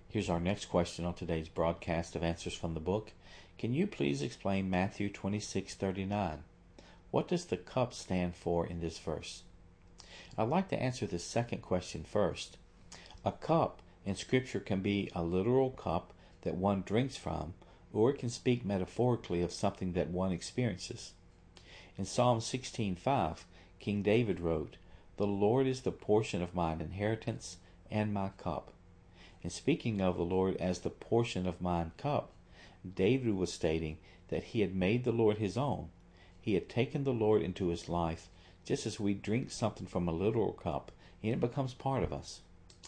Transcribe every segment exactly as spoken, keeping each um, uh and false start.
Here's our next question on today's broadcast of Answers from the Book. Can you please explain Matthew twenty-six thirty-nine? What does the cup stand for in this verse? I'd like to answer this second question first. A cup in Scripture can be a literal cup that one drinks from, or it can speak metaphorically of something that one experiences. In Psalm sixteen five, King David wrote, "The Lord is the portion of mine inheritance and my cup." In speaking of the Lord as the portion of mine cup, David was stating that he had made the Lord his own. He had taken the Lord into his life, just as we drink something from a literal cup, and it becomes part of us.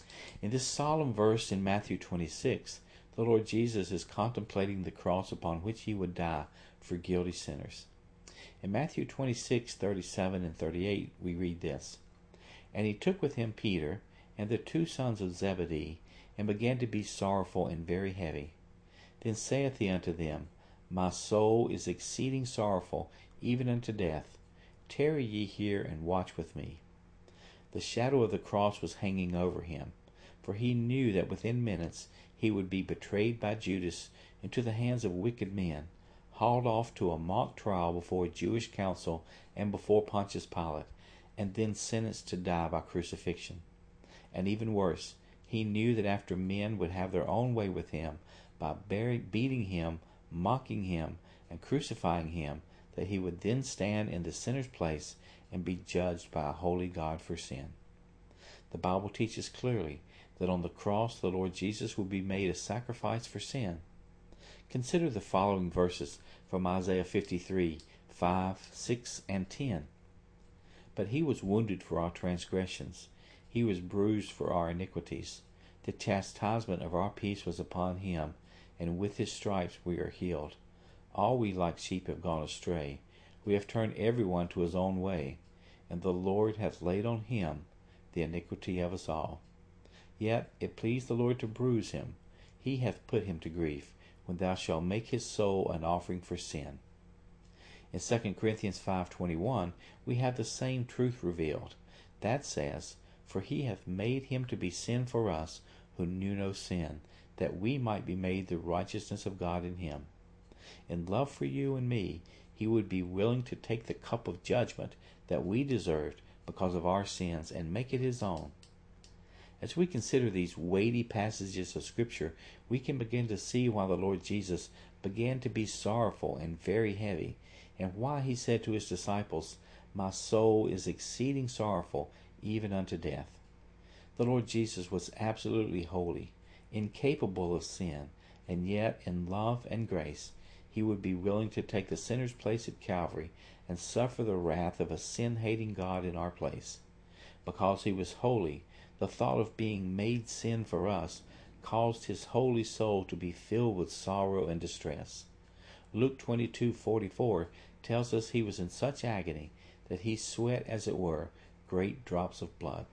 In this solemn verse in Matthew twenty-six, the Lord Jesus is contemplating the cross upon which he would die for guilty sinners. In Matthew twenty-six thirty-seven and thirty-eight, we read this, "And he took with him Peter and the two sons of Zebedee, and began to be sorrowful and very heavy. Then saith he unto them, My soul is exceeding sorrowful, even unto death. Tarry ye here and watch with me." The shadow of the cross was hanging over him, for he knew that within minutes he would be betrayed by Judas into the hands of wicked men, hauled off to a mock trial before a Jewish council and before Pontius Pilate, and then sentenced to die by crucifixion. And even worse, he knew that after men would have their own way with him by beating him, mocking him, and crucifying him, that he would then stand in the sinner's place and be judged by a holy God for sin. The Bible teaches clearly that on the cross the Lord Jesus would be made a sacrifice for sin. Consider the following verses from Isaiah fifty-three, five, six, and ten. "But he was wounded for our transgressions, he was bruised for our iniquities. The chastisement of our peace was upon him, and with his stripes we are healed. All we like sheep have gone astray. We have turned every one to his own way, and the Lord hath laid on him the iniquity of us all. Yet it pleased the Lord to bruise him. He hath put him to grief, when thou shalt make his soul an offering for sin." In Second Corinthians five twenty-one, we have the same truth revealed. That says, "For he hath made him to be sin for us, who knew no sin, that we might be made the righteousness of God in him." In love for you and me, he would be willing to take the cup of judgment that we deserved because of our sins and make it his own. As we consider these weighty passages of Scripture, we can begin to see why the Lord Jesus began to be sorrowful and very heavy, and why he said to his disciples, "My soul is exceeding sorrowful, even unto death." The Lord Jesus was absolutely holy, incapable of sin, and yet in love and grace he would be willing to take the sinner's place at Calvary and suffer the wrath of a sin-hating God in our place. Because he was holy, the thought of being made sin for us caused his holy soul to be filled with sorrow and distress. Luke twenty-two forty-four tells us he was in such agony that he sweat, as it were, great drops of blood.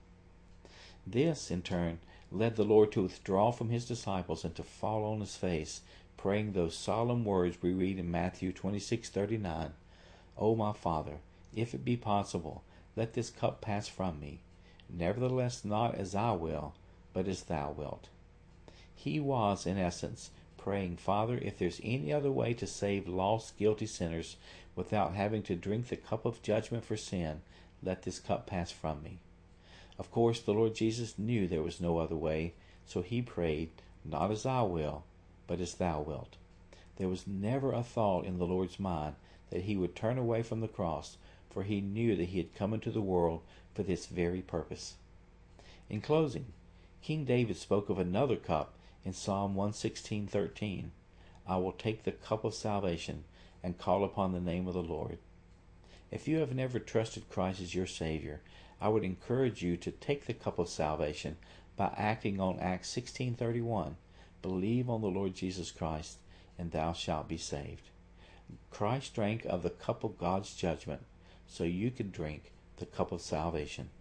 This, in turn, led the Lord to withdraw from his disciples and to fall on his face, praying those solemn words we read in Matthew twenty-six thirty-nine, "O my Father, if it be possible, let this cup pass from me. Nevertheless, not as I will, but as thou wilt." He was, in essence, praying, "Father, if there's any other way to save lost, guilty sinners without having to drink the cup of judgment for sin, let this cup pass from me." Of course, the Lord Jesus knew there was no other way, so he prayed, "Not as I will, but as thou wilt." There was never a thought in the Lord's mind that he would turn away from the cross, for he knew that he had come into the world for this very purpose. In closing, King David spoke of another cup in Psalm one sixteen thirteen. "I will take the cup of salvation and call upon the name of the Lord." If you have never trusted Christ as your Savior, I would encourage you to take the cup of salvation by acting on Acts sixteen thirty-one. Believe on the Lord Jesus Christ, and thou shalt be saved. Christ drank of the cup of God's judgment, so you could drink the cup of salvation.